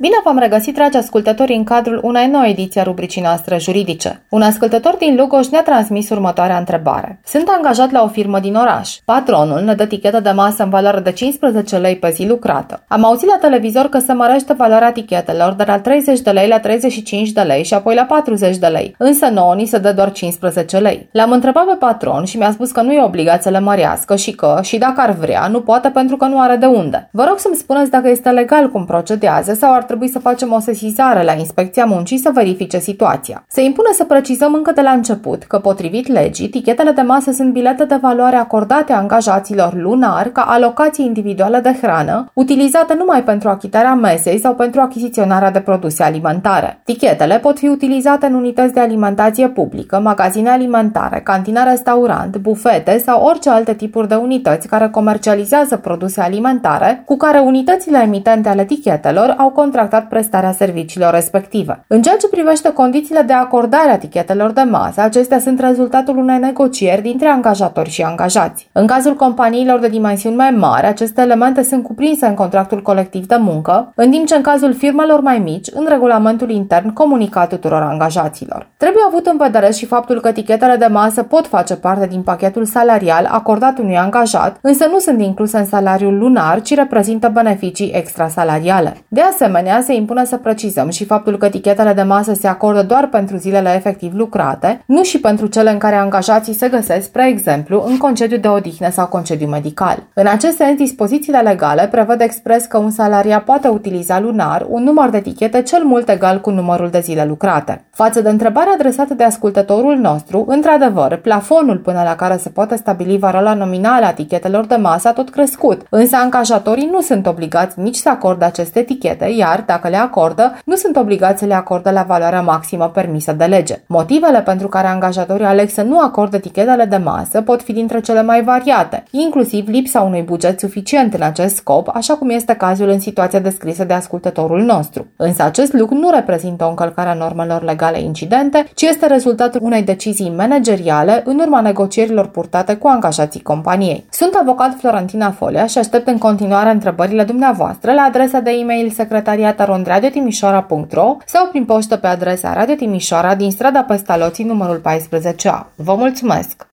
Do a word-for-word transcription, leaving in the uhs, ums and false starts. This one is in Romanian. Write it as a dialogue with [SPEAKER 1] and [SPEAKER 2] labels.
[SPEAKER 1] Bine v-am regăsit, dragi ascultători, în cadrul unei noi ediții a rubricii noastre juridice. Un ascultător din Lugoj ne-a transmis următoarea întrebare. Sunt angajat la o firmă din oraș. Patronul ne dă tichetă de masă în valoare de cincisprezece lei pe zi lucrată. Am auzit la televizor că se mărește valoarea tichetelor de la treizeci de lei la treizeci și cinci de lei și apoi la patruzeci de lei, însă nouă ni se dă doar cincisprezece lei. L-am întrebat pe patron și mi-a spus că nu e obligat să le mărească și că, și dacă ar vrea, nu poate pentru că nu are de unde. Vă rog să-mi spuneți dacă este legal cum procedează sau ar trebui să facem o sesizare la Inspecția Muncii să verifice situația. Se impune să precizăm încă de la început că, potrivit legii, tichetele de masă sunt bilete de valoare acordate angajaților lunar ca alocație individuală de hrană, utilizate numai pentru achitarea mesei sau pentru achiziționarea de produse alimentare. Tichetele pot fi utilizate în unități de alimentație publică, magazine alimentare, cantină-restaurant, bufete sau orice alte tipuri de unități care comercializează produse alimentare cu care unitățile emitente ale tichetelor au contractat prestarea serviciilor respective. În ceea ce privește condițiile de acordare a tichetelor de masă, acestea sunt rezultatul unei negocieri dintre angajatori și angajați. În cazul companiilor de dimensiuni mai mari, aceste elemente sunt cuprinse în contractul colectiv de muncă, în timp ce în cazul firmelor mai mici, în regulamentul intern comunicat tuturor angajaților. Trebuie avut în vedere și faptul că tichetele de masă pot face parte din pachetul salarial acordat unui angajat, însă nu sunt incluse în salariul lunar, ci reprezintă beneficii extrasalariale. De asemenea, se impune să precizăm și faptul că tichetele de masă se acordă doar pentru zilele efectiv lucrate, nu și pentru cele în care angajații se găsesc, spre exemplu, în concediu de odihnă sau concediu medical. În acest sens, dispozițiile legale prevăd expres că un salariat poate utiliza lunar un număr de tichete cel mult egal cu numărul de zile lucrate. Față de întrebarea adresată de ascultătorul nostru, într-adevăr, plafonul până la care se poate stabili valoarea nominală a tichetelor de masă a tot crescut, însă angajatorii nu sunt obligați nici să acorde aceste tichete, iar, dacă le acordă, nu sunt obligați să le acorde la valoarea maximă permisă de lege. Motivele pentru care angajatorii aleg să nu acorde tichetele de masă pot fi dintre cele mai variate, inclusiv lipsa unui buget suficient în acest scop, așa cum este cazul în situația descrisă de ascultătorul nostru. Însă acest lucru nu reprezintă o încălcare a normelor legale incidente, ci este rezultatul unei decizii manageriale în urma negocierilor purtate cu angajații companiei. Sunt avocat Florentina Folia și aștept în continuare întrebările dumneavoastră la adresa de e-mail secretariat arond radio timișoara punct ro sau prin poștă pe adresa Radio Timișoara din strada Pestaloții numărul paisprezece A. Vă mulțumesc!